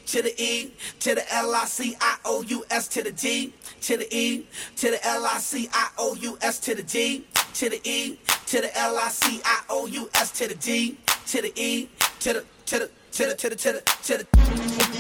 to the E, to the L-I-C-I-O-U-S to the D, to the E, to the L-I-C-I-O-U-S to the D, to the E, to the L-I-C-I-O-U-S to the D, to the E, to the, to the, to the, to the, to the, to the.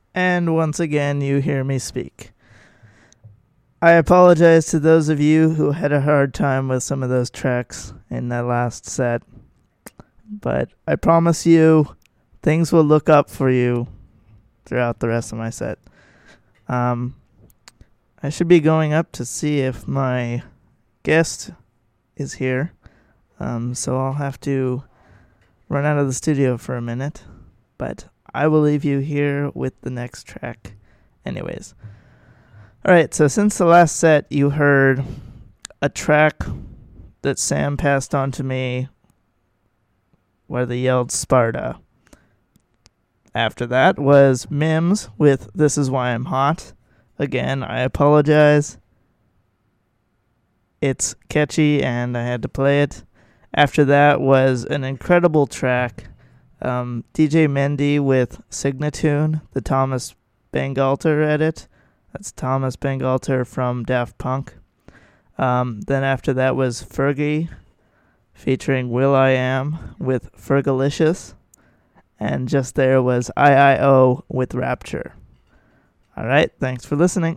And once again, you hear me speak. I apologize to those of you who had a hard time with some of those tracks in that last set, but I promise you things will look up for you throughout the rest of my set. I should be going up to see if my guest is here, so I'll have to run out of the studio for a minute, but I will leave you here with the next track anyways. Alright, so since the last set you heard a track that Sam passed on to me where they yelled Sparta. After that was Mims with This Is Why I'm Hot. Again, I apologize. It's catchy and I had to play it. After that was an incredible track. DJ Mendy with Signatune, the Thomas Bangalter edit. That's Thomas Bangalter from Daft Punk. Then after that was Fergie featuring will.i.am with Fergalicious. And just there was IIO with Rapture. Alright, thanks for listening.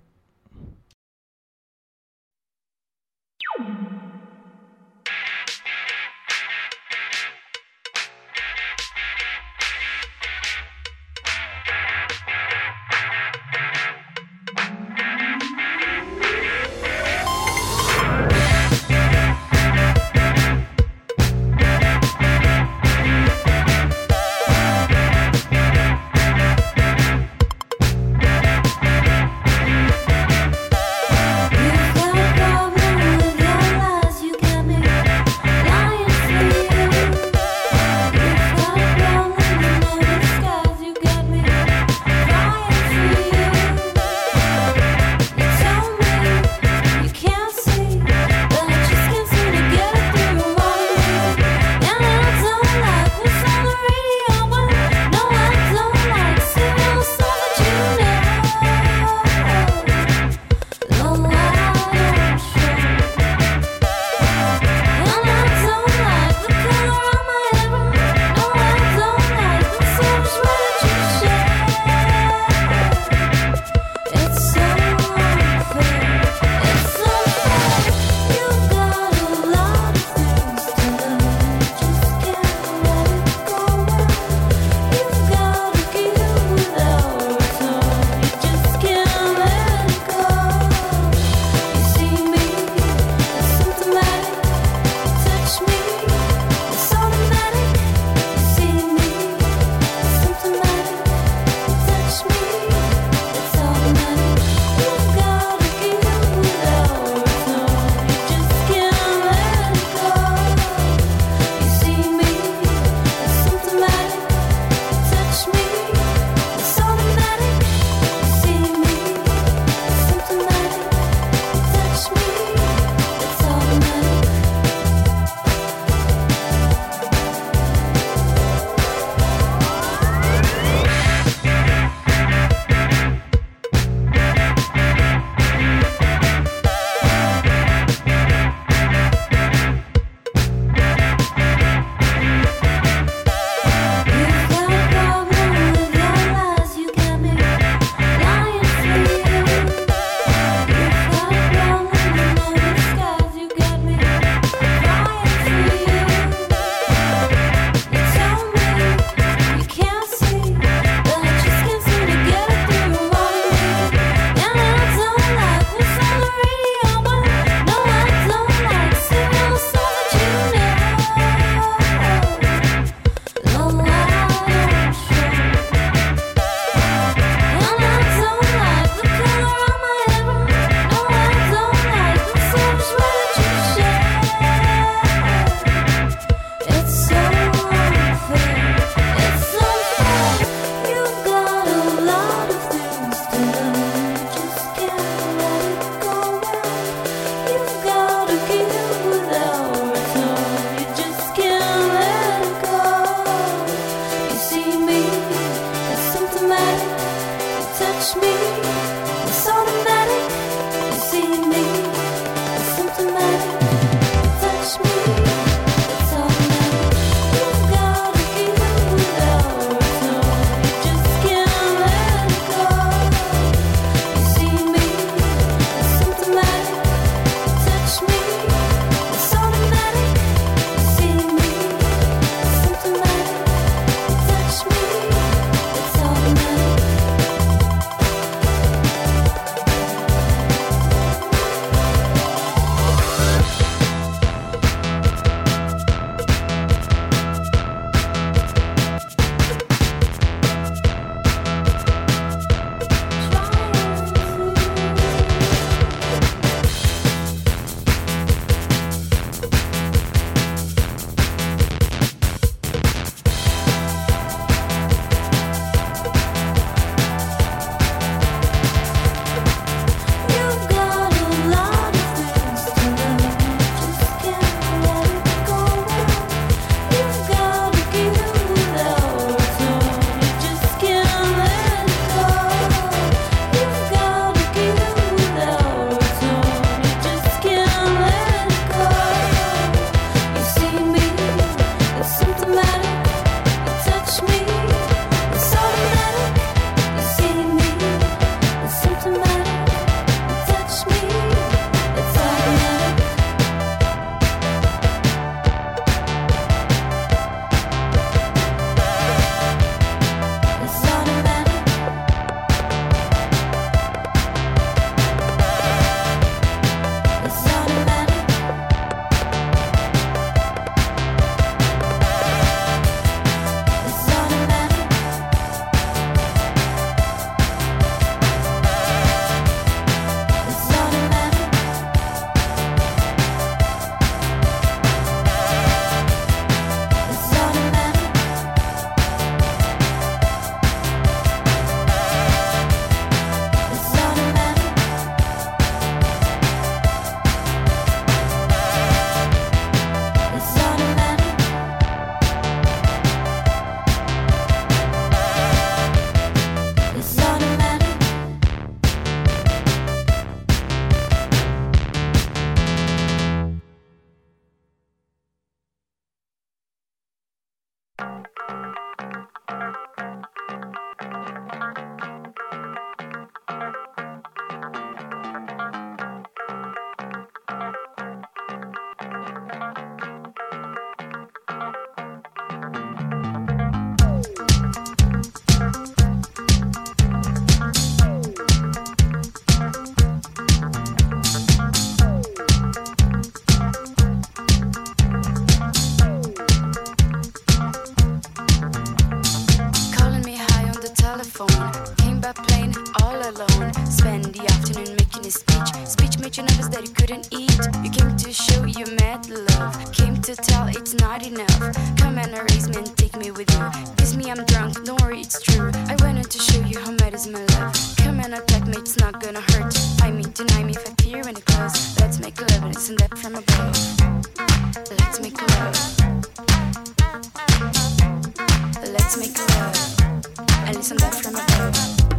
love. Come and attack me, it's not gonna hurt. I mean, deny me if I fear when it close. Let's make love and listen that from above. Let's make love. Let's make love and listen that from above.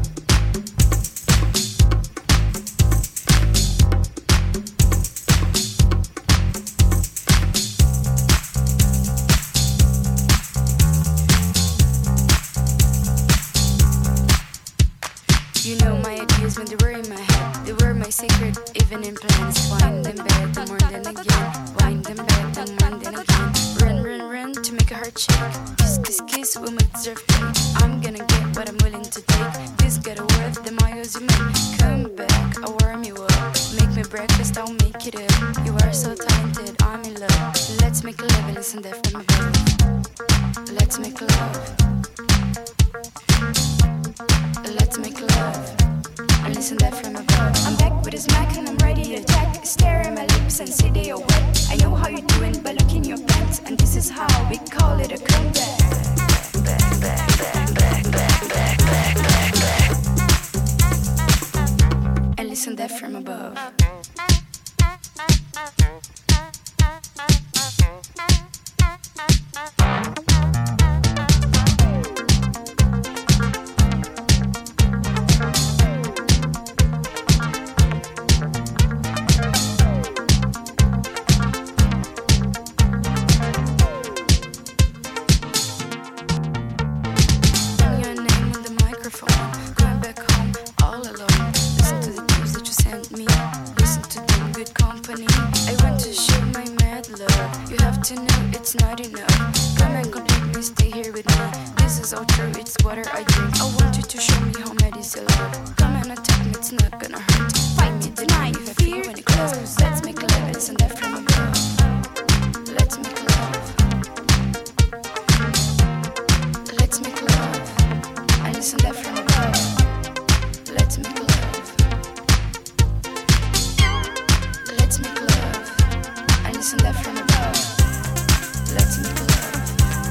You know my ideas when they were in my head. They were my secret, even in plans. Wind them back, then more than again. Wind them back, then more than again. Run, run, run to make a heart shake. Kiss, kiss, kiss, we might deserve pain. I'm gonna get what I'm willing to take. This got a worth the miles you make. Come back, I'll warm you up. Make me breakfast, I'll make it up. You are so talented, I'm in love. Let's make love and listen that from above. Let's make love. Let's make love and listen that from above. I'm back with a smack and I'm ready to attack. Stare at my lips and say they are wet. I know how you're doing by looking your pants, and this is how we call it a comeback. Back, back, back, back, back, back, back, back, back. And listen that from above. Going back home all alone. Listen to the tunes that you sent me. Listen to them, good company. I want to show my mad love. You have to know it's not enough. Come and complete me, stay here with me. This is all true, it's water I drink. I want you to show me how mad is your love. Come and attack me, it's not gonna hurt. Fight me, deny me, if I feel when it closes. Let's make love and listen that from above. Let's make love. Let's make love. And listen that from above. Let's make love. Let's make love. And listen that from above. Let's make love.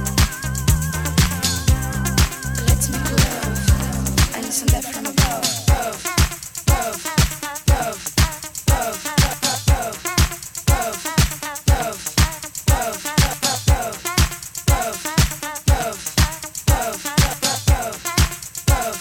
Let's make love. And listen that from above. Love, love, love, love, love, love, love, love, love, love, love, love, love.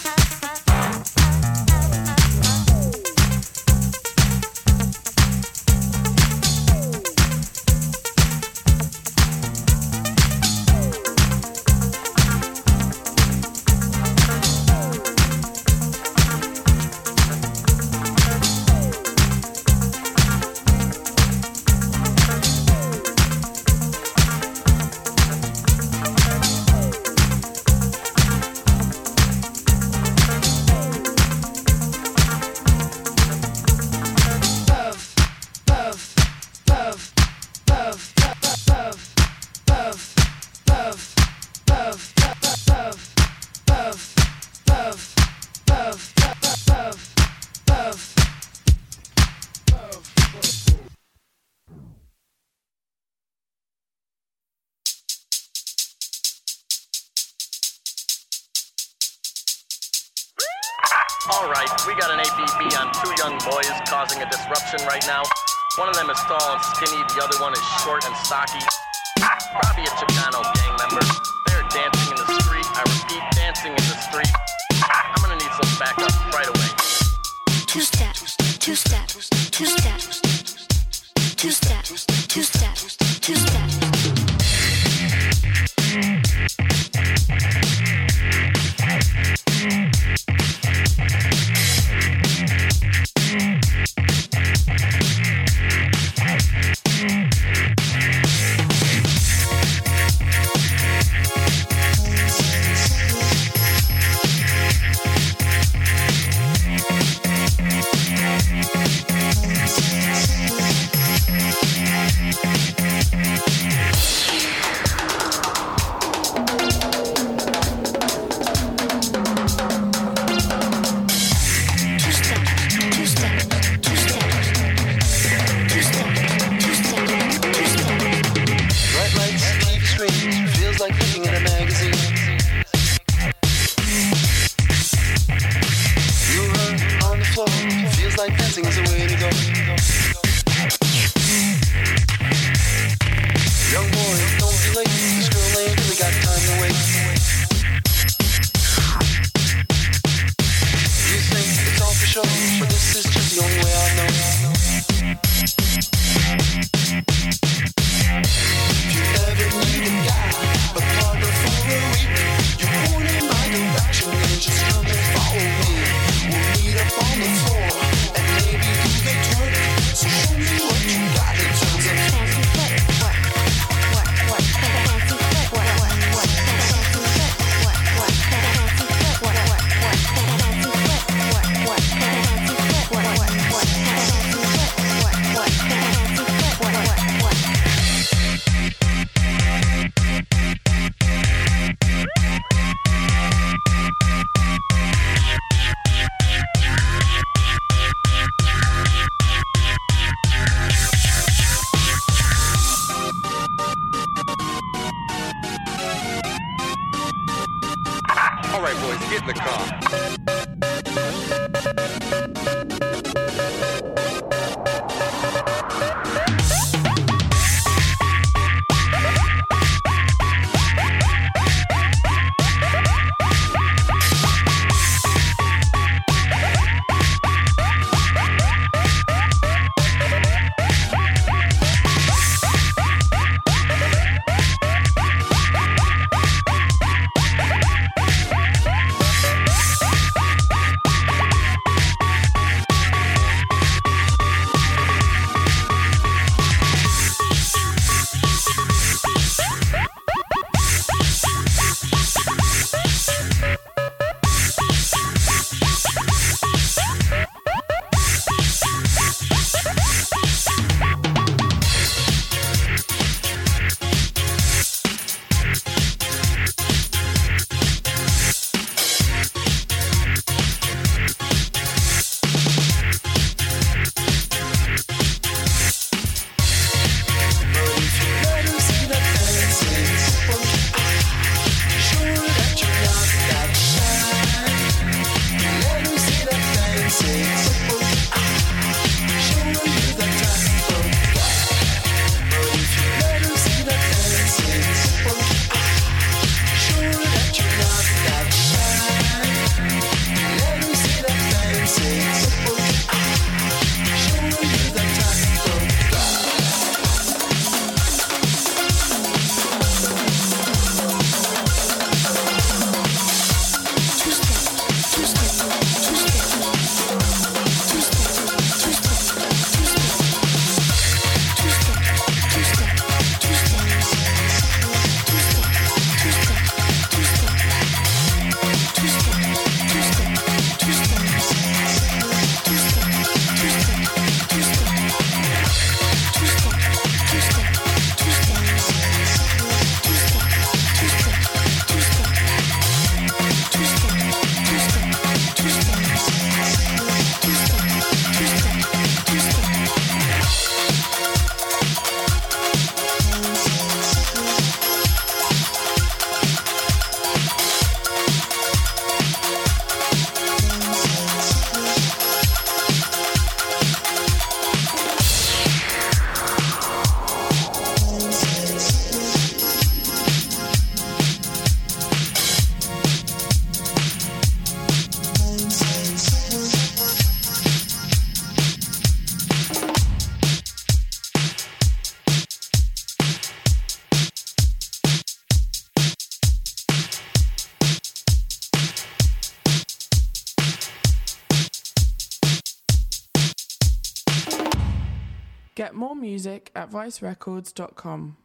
Alright, we got an APB on two young boys causing a disruption right now. One of them is tall and skinny, the other one is short and stocky. Probably a Chicano gang member. They're dancing in the street. I repeat, dancing in the street. I'm gonna need some backup right away. Two-step, two-step, two-step, two-step, two-step, two-step. feels like dancing is the way to go. Young boy, don't be late. This girl ain't really got time to wait. You think it's all for show, but this is just the only way I know. If you ever need a guy, a partner for a week, you point in my direction and just come and follow me. We'll meet up on the floor and maybe do the twerk. So show me what you got in terms of fancy footwork. All right, boys, get in the car. Get more music at vicerecords.com.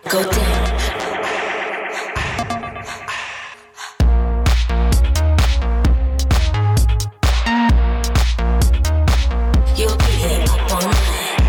Go down. You'll be here up all night.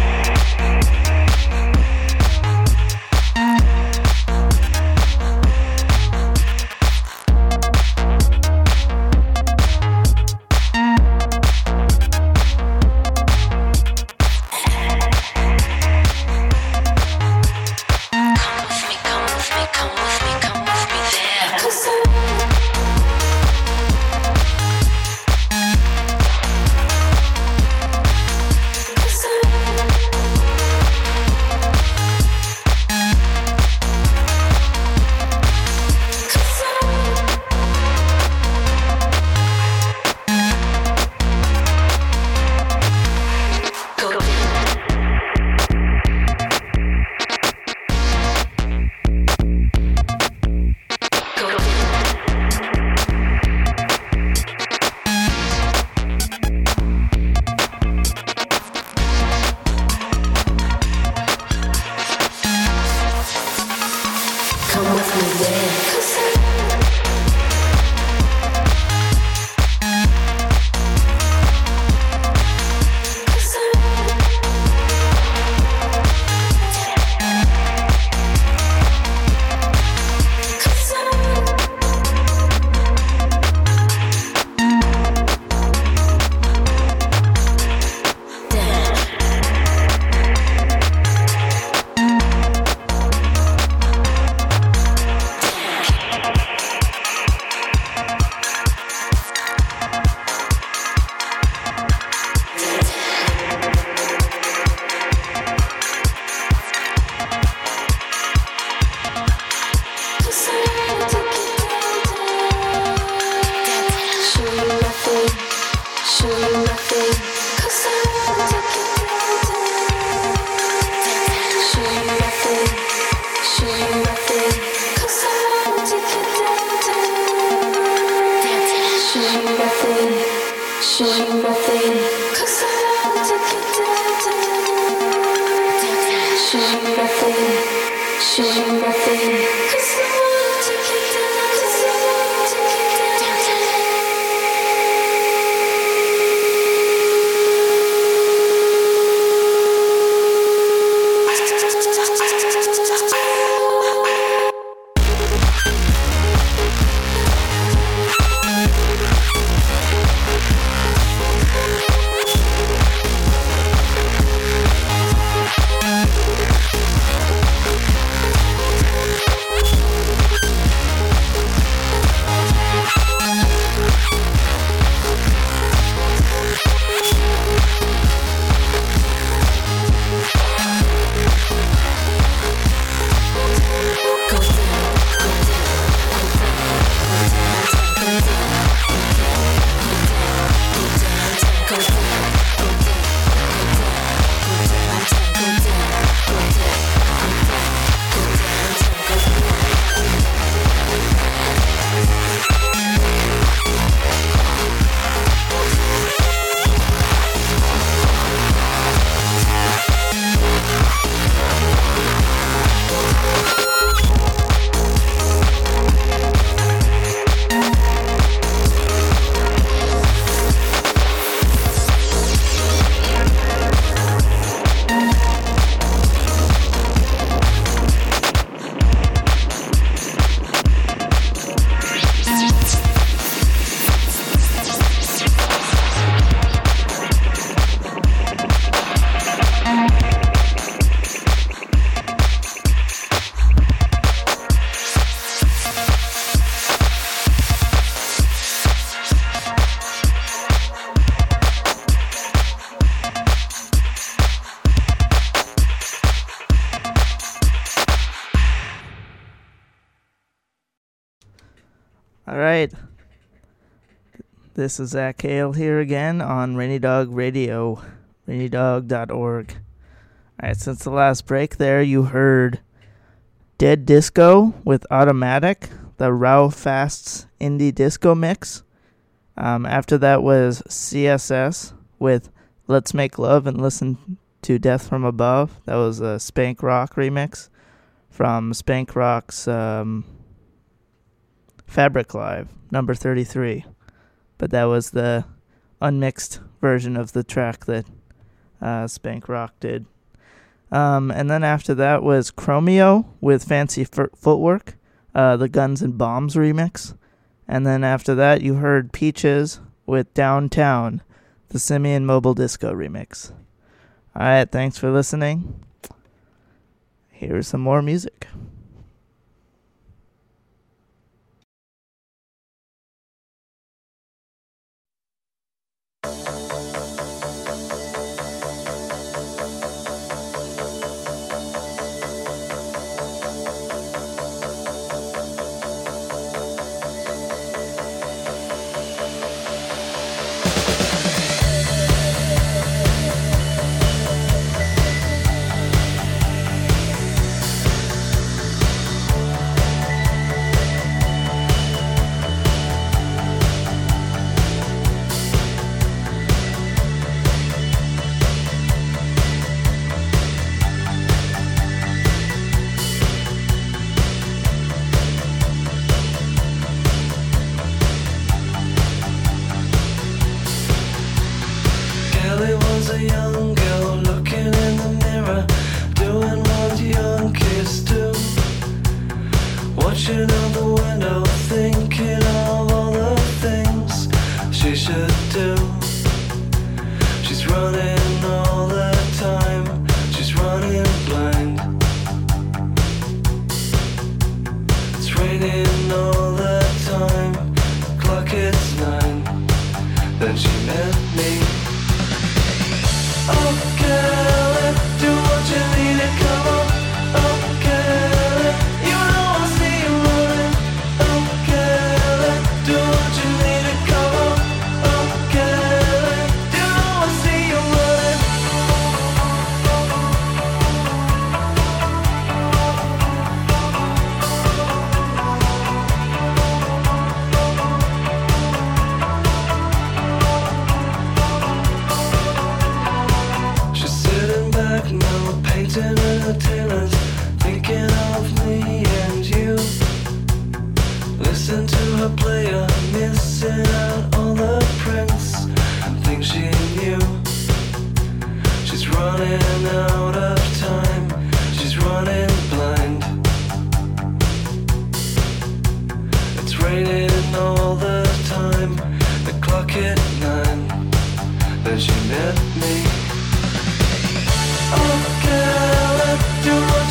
Alright, this is Zach Hale here again on Rainy Dog Radio, rainydog.org. Alright, since the last break there, you heard Dead Disco with Automatic, the Rau Fasts indie disco mix. After that was CSS with Let's Make Love and Listen to Death from Above. That was a Spank Rock remix from Spank Rock's Fabric Live, number 33. But that was the unmixed version of the track that Spank Rock did. And then after that was Chromeo with Fancy Footwork, the Guns and Bombs remix. And then after that you heard Peaches with Downtown, the Simeon Mobile Disco remix. Alright, thanks for listening. Here's some more music. Then she met me. Oh, girl, do what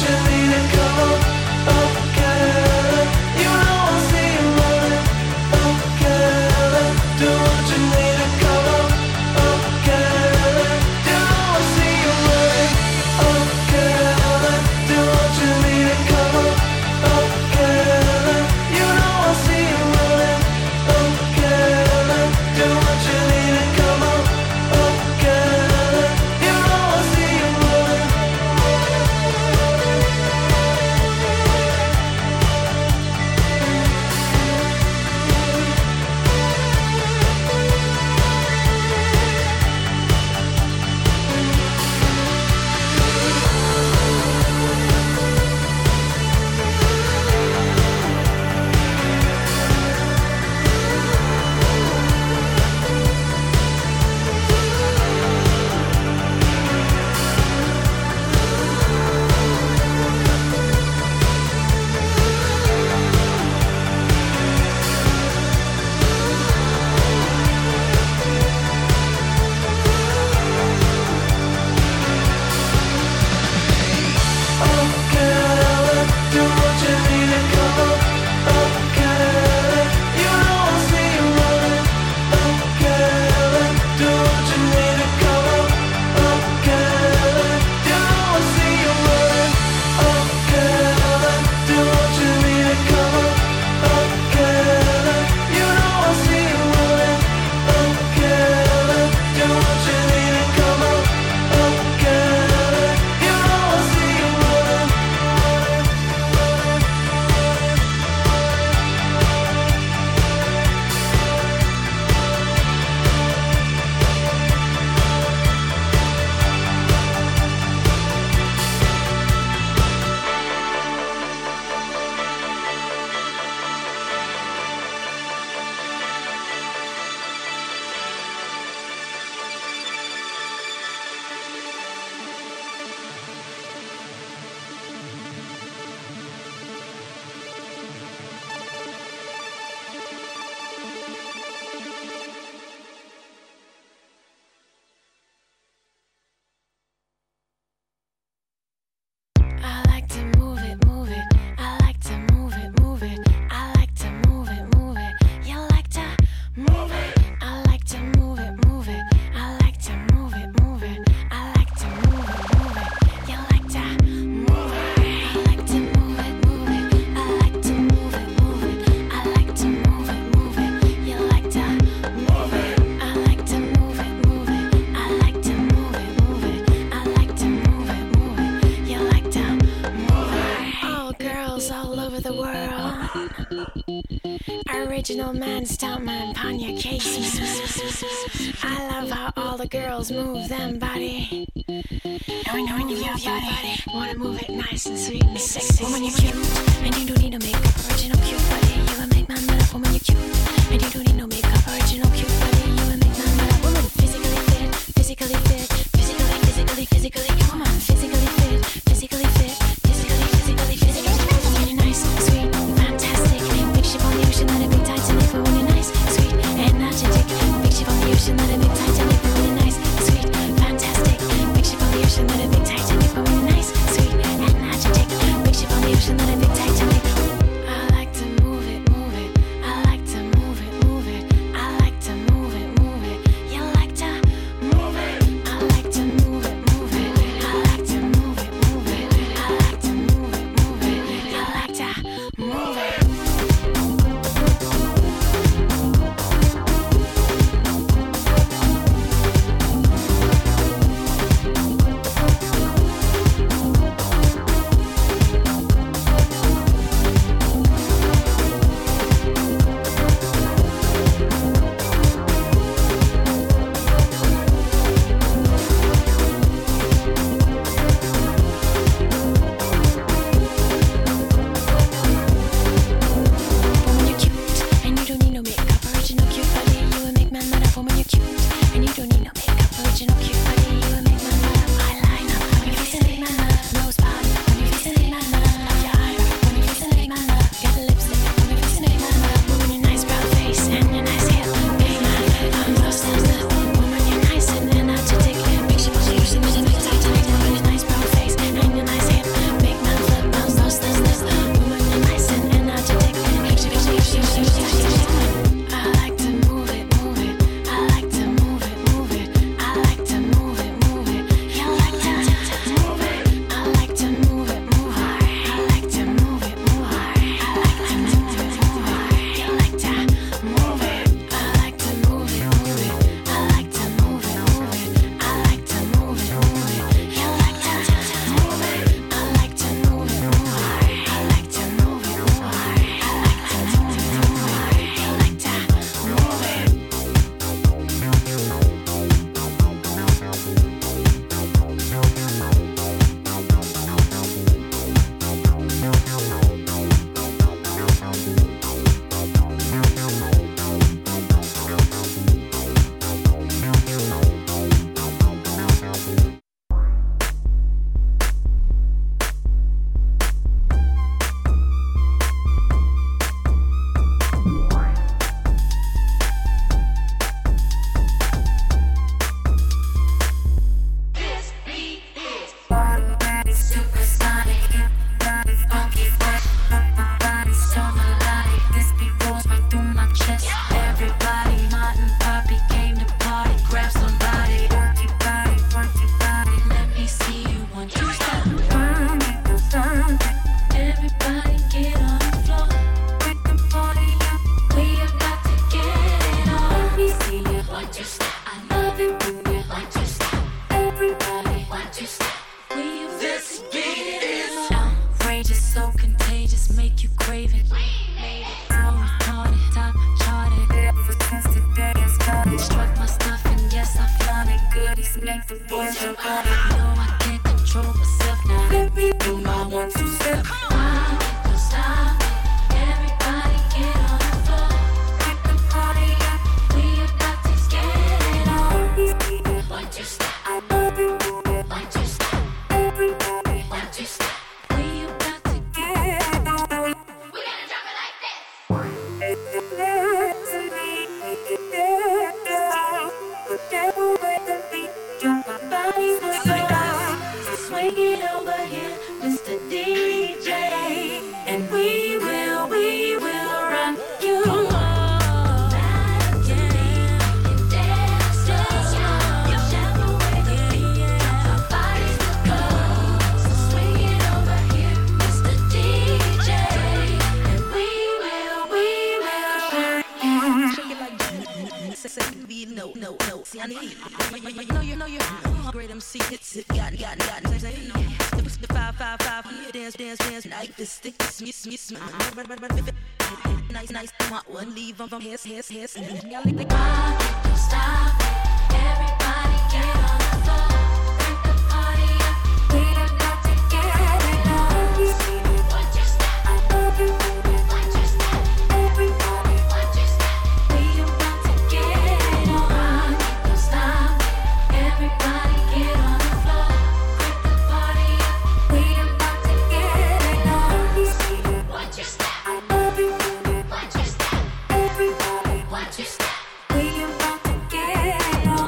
all over the world. Original man, stuntman, upon your case, man. I love how all the girls move them body. Knowing you move your body, wanna move it nice and sweet and sexy. Woman, you're cute, and you don't need no makeup. Original cute body, you will make man mad up. Woman, you're cute, and you don't need no makeup. Original cute body, you will make man mad up. Woman, physically fit, physically fit, physically. Come on, physically fit, physically fit, physically. When you're nice, sweet, fantastic, big ship on the ocean, not a big Titanic. But when you're nice, sweet, energetic, big ship on the ocean, not a big Titanic. But when you're nice, sweet, fantastic, big ship on the ocean, not a big Titanic. But when you're nice, sweet, energetic, big ship on the ocean, not a big Titanic. I like to move it. I like to move it. I like to move it. You like to move it. I like to move it. I like to move it. I like to move it. You like to move it. Woman, you're cute, and you don't need no makeup. Original cute body, you will make man mad up. Woman, you're cute, and you don't need no makeup. Original cute body, you will make man mad up. Eyeliner, when your face and make man mad up. Nose powder, when your face and make man mad up. Love your eyebrow, when your face and make man mad up. Got the lipstick, when your face and make man mad up. Woman, your nice brown face and your nice hair, make man those things. Woman, you're nice and energetic, big ship on the ocean, not a big Titanic. Woman, your nice brown face and your nice hair, make man flip those things. Woman, you're nice and energetic, big ship on the ocean. I like to move it. I like to move it. I like to move it. You like to move it. I like to move it. I like to move it. I like to move it. You like to move it. I like to move it. I like to move it. I like to move it. You like to move it. I like to move it. I like to move it. I like to move it. You like to move it. Supersonic, funky fresh, my body's so melodic. This beat rolls right through my chest. Everybody, Martin, Poppy came to party. Grab somebody, work your body. Let me see you one, two, step. Everybody get on the floor. Break the party up. We about to get it on. Let me see you one, two, step. I love it when you one, two, step. Everybody, one, two, step. This beat is outrageous, so contagious, make you crave it. So retarded, top charted. Ever since the day I started, struck my stuff and yes I flaunt it. Goodies make the boys jump on it. No, I can't control myself now. Let me do my 1, 2 step. Don't stop it. Everybody get on the floor. Break the party up. We about to get it on. 1, 2 step. I love it. 1, 2 step. Everybody, 1, 2 step. We about to get it on. We gotta drop it like this. Whatever way the beat, jump my body with the ground. Swing it over here, Mr. DJ, and we will run you. No, see I need you know you're great MC hits it, got the 5-5 dance like this, stick, smith, nice, want one, leave from his. Stop it, everybody get on the floor, break the party up, we have got to get it on. Watch your step, watch your step, everybody, watch your step, we about to get it on. Don't stop it, everybody get on the floor, break the party up, we about to get it on. Watch your step, watch your step, everybody, watch your step. We about to get it on.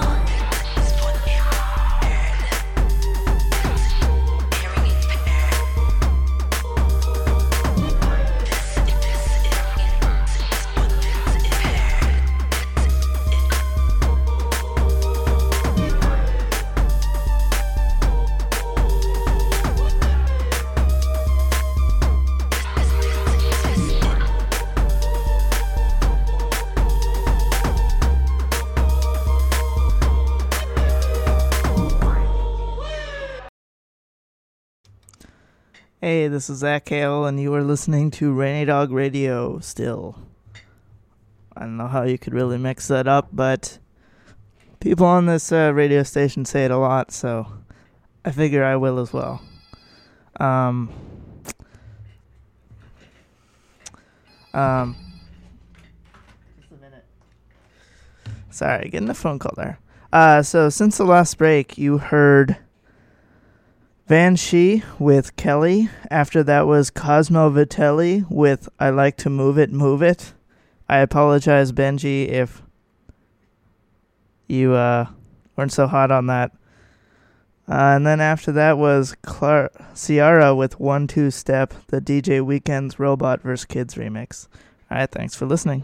Hey, this is Zach Hale, and you are listening to Rainy Dog Radio still. I don't know how you could really mix that up, but people on this radio station say it a lot, so I figure I will as well. Just a minute. Sorry, getting a phone call there. So since the last break, you heard Van Shee with Kelly. After that was Cosmo Vitelli with I Like to Move It, Move It. I apologize, Benji, if you weren't so hot on that. And then after that was Ciara with 1-2 Step, the DJ Weeknd's Robot vs. Kids remix. Alright, thanks for listening.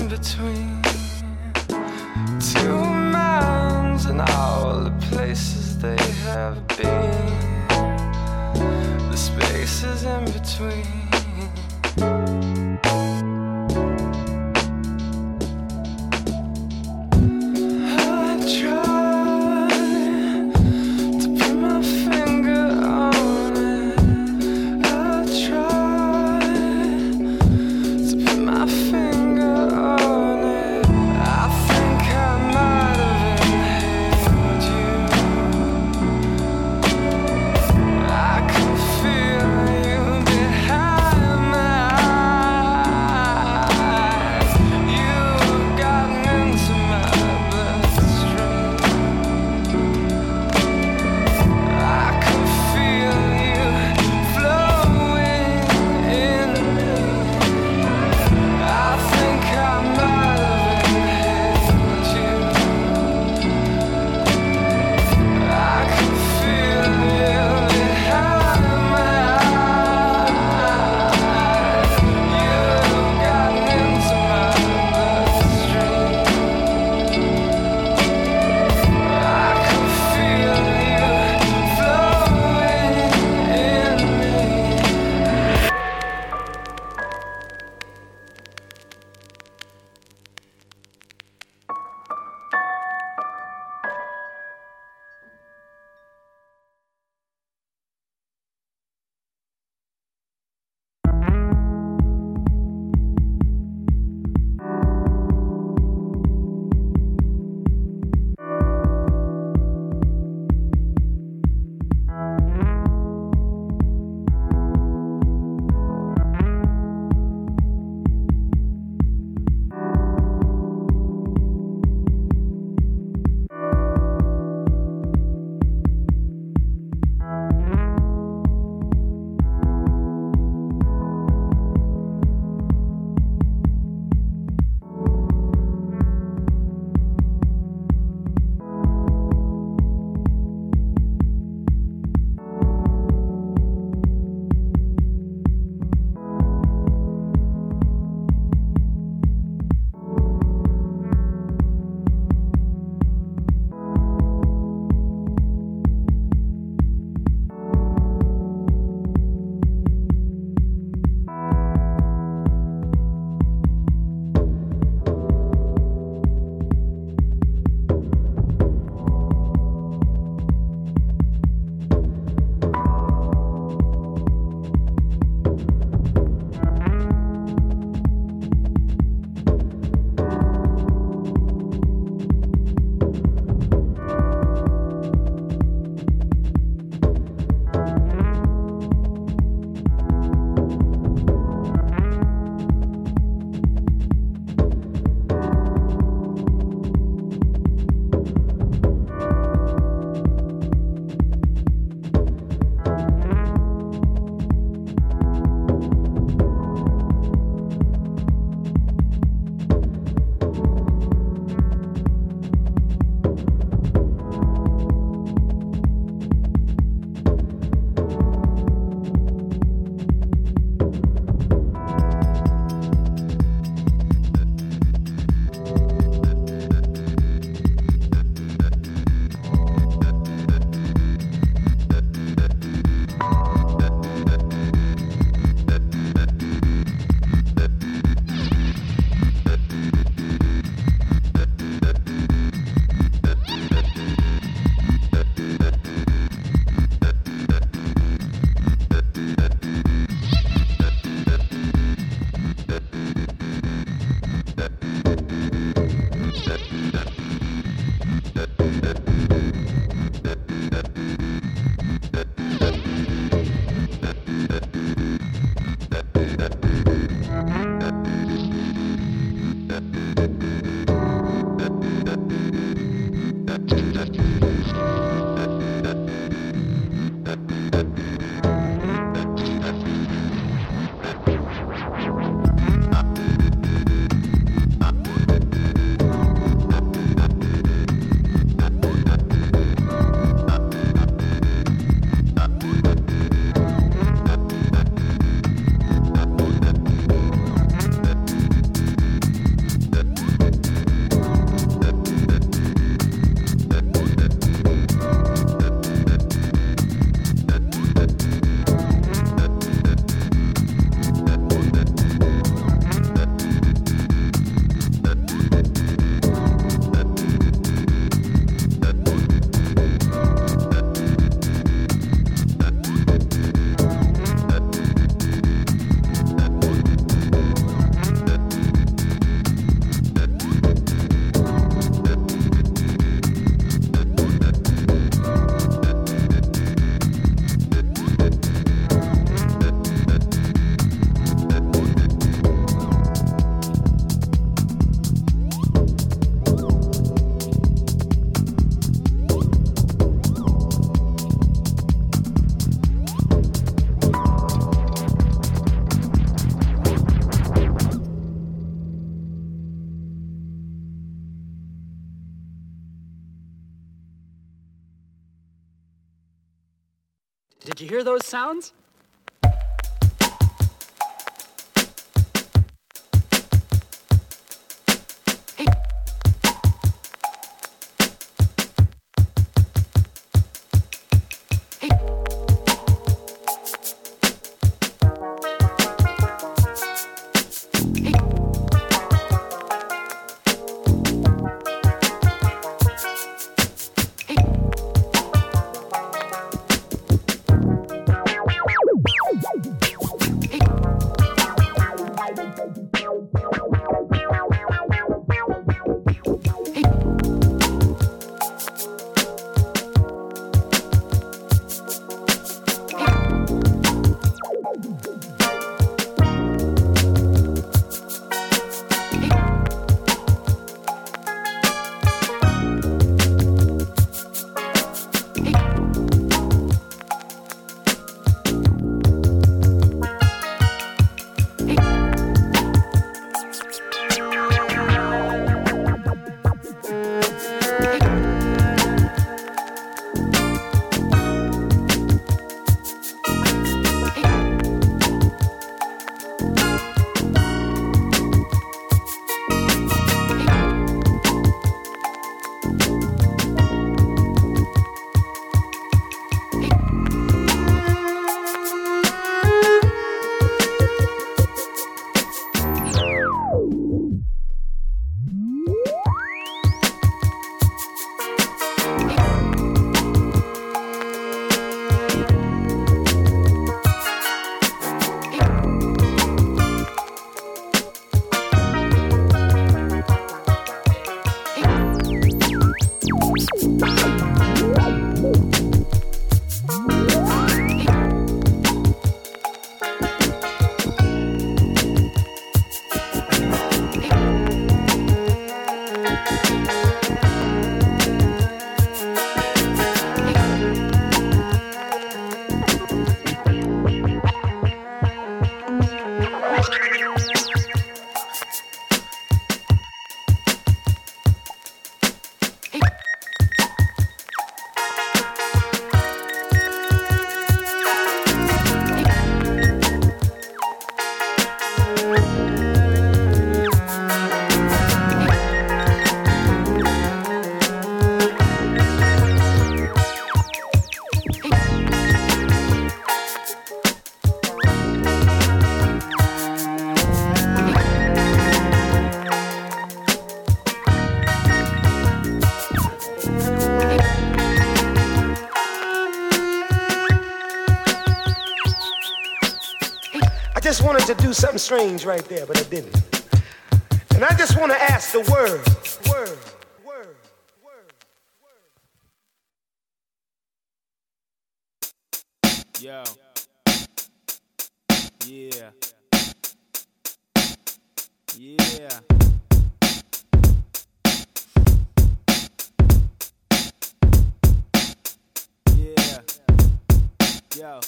between two minds and all the places they have been, the spaces in between. Did you hear those sounds? I just wanted to do something strange right there, but I didn't. And I just want to ask the world. Yo. Yeah. Yeah. Yeah. Yo.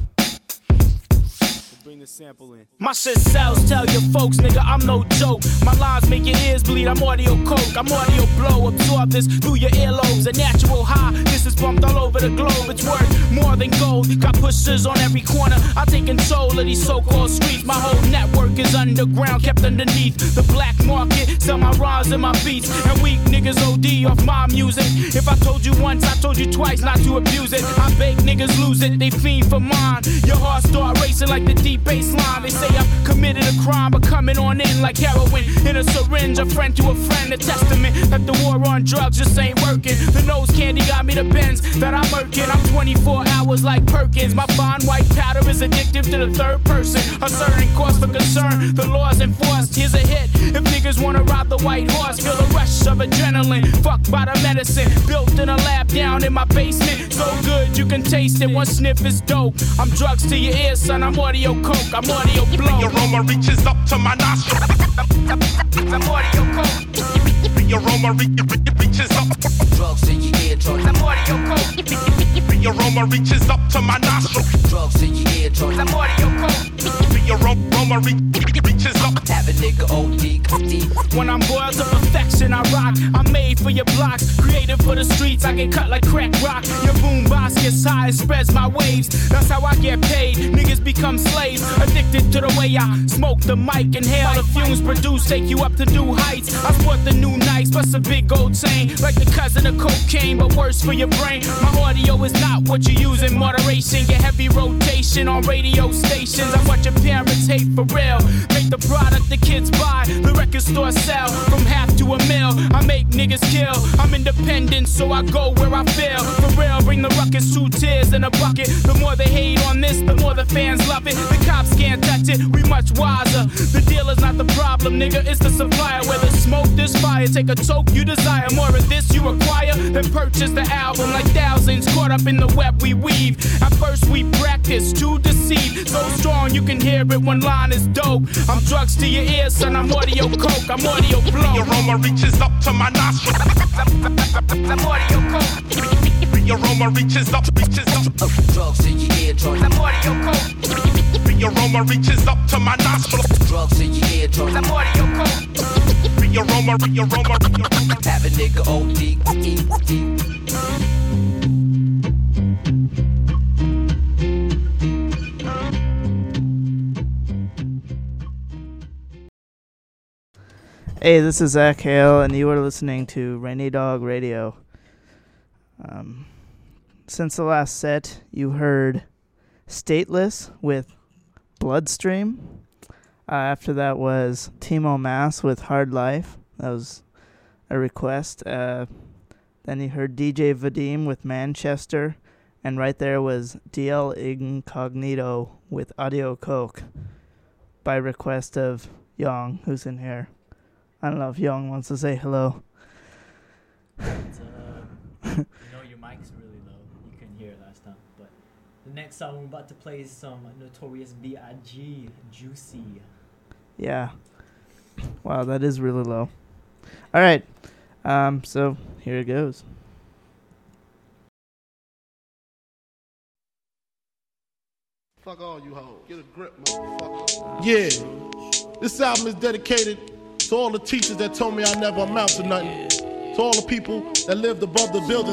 Bring the sample in. My shit sells, tell your folks, nigga, I'm no joke. My lines make your ears bleed, I'm audio coke. I'm audio blow, absorb this through your earlobes. A natural high, this is pumped all over the globe. It's worth more than gold. Got pushers on every corner. I take control of these so-called streets. My whole network is underground, kept underneath the black market. Sell my rhymes and my beats. And weak niggas OD off my music. If I told you once, I told you twice not to abuse it. I beg niggas lose it, they fiend for mine. Your heart start racing like the deep baseline. They say I've committed a crime, but coming on in like heroin in a syringe. A friend to a friend, a testament that the war on drugs just ain't working. The nose candy got me the bends that I'm murking. I'm 24 hours like Perkins. My fine white powder is addictive to the third person. A certain cause for concern, the law's enforced. Here's a hit. If niggas wanna ride the white horse, feel the rush of adrenaline. Fucked by the medicine, built in a lab down in my basement. So good you can taste it. One sniff is dope. I'm drugs to your ears, son. I'm audio coke. I'm audio blow. The aroma reaches up to my nostril. I'm audio coke. The aroma reaches reaches up. Drugs in your eardrum. I'm audio coke. The aroma reaches up to my nostril. Drugs in your eardrum. I'm audio coke. The aroma reaches up. Have a nigga OD. When I'm boiled to perfection, I rock. I'm made for your blocks, created for the streets. I get cut like crack rock. Your boom box gets high and spreads my waves. That's how I get paid. Niggas become slaves, addicted to the way I smoke the mic. Inhale the fumes produced, take you up to new heights. I sport the new nights, plus a big gold chain, like the cousin of cocaine, but worse for your brain. My audio is not what you use in moderation. Get heavy rotation on radio stations. I watch your parents hate for real. Make the product the kids buy, the record store sell from half to a mil. I make niggas kill. I'm independent, so I go where I feel. For real, bring the ruckus, 2 tears in a bucket. The more they hate on this, the more the fans love it. The cops can't touch it, we much wiser. The dealer's not the problem, nigga, it's the supplier. Where the smoke, there's fire. Take a toke, you desire more of this, you acquire. Then purchase the album like thousands caught up in the web we weave. At first we practice to deceive. So strong you can hear it, one line is dope. I'm drugs to your ears, son, I'm audio coke, I'm audio blow. The aroma reaches up to my nostril. I'm audio coke. The aroma reaches up. Drugs in your eardrum. I'm audio coke. The aroma reaches up to my nostril. Drugs in your eardrum. I'm audio coke. The aroma. Have a nigga OD. Hey, this is Zach Hale, and you are listening to Rainy Dog Radio. Since the last set, you heard Stateless with Bloodstream. After that was Timo Maas with Hard Life. That was a request. Then you heard DJ Vadim with Manchester. And right there was DL Incognito with Audio Coke by request of Young, who's in here. I don't know if Young wants to say hello. You know your mic's really low. You couldn't hear it last time. But the next song we're about to play is some Notorious B.I.G. Juicy. Yeah. Wow, that is really low. All right. So here it goes. Fuck all you hoes. Get a grip, motherfucker. Yeah. This album is dedicated to all the teachers that told me I never amount to nothing. To all the people that lived above the buildings